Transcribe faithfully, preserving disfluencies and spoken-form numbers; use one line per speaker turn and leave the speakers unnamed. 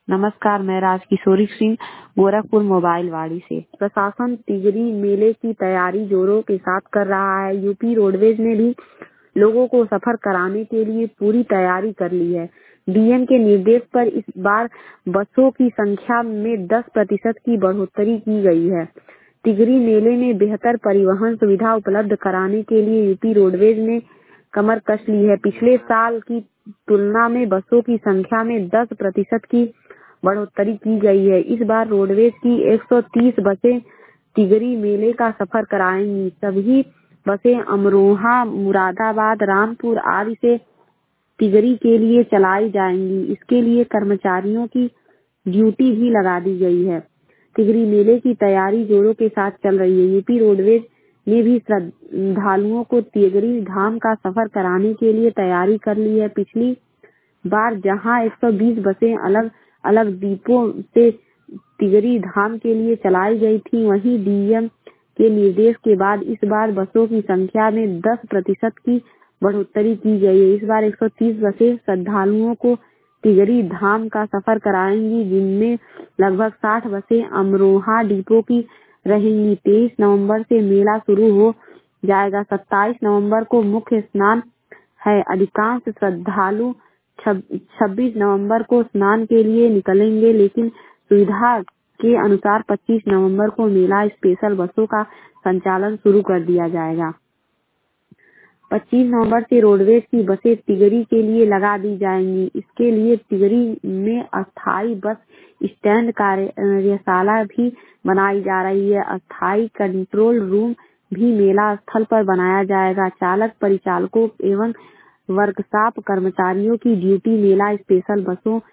नमस्कार, मैं राजकिशोरी सिंह गोरखपुर मोबाइल वाड़ी से। प्रशासन तिगरी मेले की तैयारी जोरों के साथ कर रहा है। यूपी रोडवेज ने भी लोगों को सफर कराने के लिए पूरी तैयारी कर ली है। डीएम के निर्देश पर इस बार बसों की संख्या में दस प्रतिशत की बढ़ोतरी की गई है। तिगरी मेले में बेहतर परिवहन सुविधा उपलब्ध कराने के लिए यूपी रोडवेज ने कमर कस ली है। पिछले साल की तुलना में बसों की संख्या में दस प्रतिशत की बढ़ोतरी की गई है। इस बार रोडवेज की एक सौ तीस बसें तिगरी मेले का सफर कराएंगी। सभी बसें अमरोहा, मुरादाबाद, रामपुर आदि से तिगरी के लिए चलाई जाएंगी। इसके लिए कर्मचारियों की ड्यूटी भी लगा दी गई है। तिगरी मेले की तैयारी जोरों के साथ चल रही है। यूपी रोडवेज ने भी श्रद्धालुओं को तिगरी धाम का सफर कराने के लिए तैयारी कर ली है। पिछली बार जहां एक सौ बीस बसें अलग अलग डिपो से तिगरी धाम के लिए चलाई गई थी, वहीं डीएम के निर्देश के बाद इस बार बसों की संख्या में दस प्रतिशत की बढ़ोतरी की गई है। इस बार एक सौ तीस बसें श्रद्धालुओं को तिगरी धाम का सफर कराएंगी, जिनमें लगभग साठ बसें अमरोहा डिपो की रहेंगी। तेईस नवंबर से मेला शुरू हो जाएगा। सत्ताईस नवंबर को मुख्य स्नान है। अधिकांश श्रद्धालु छब्बीस नवंबर को स्नान के लिए निकलेंगे, लेकिन सुविधा के अनुसार पच्चीस नवंबर को मेला स्पेशल बसों का संचालन शुरू कर दिया जाएगा। पच्चीस नवंबर से रोडवेज की बसें तिगरी के लिए लगा दी जाएंगी। इसके लिए तिगरी में अस्थायी बस स्टैंड कार्यशाला भी बनाई जा रही है। अस्थायी कंट्रोल रूम भी मेला स्थल पर बनाया जाएगा। चालक, परिचालकों एवं वर्कशॉप कर्मचारियों की ड्यूटी मेला स्पेशल बसों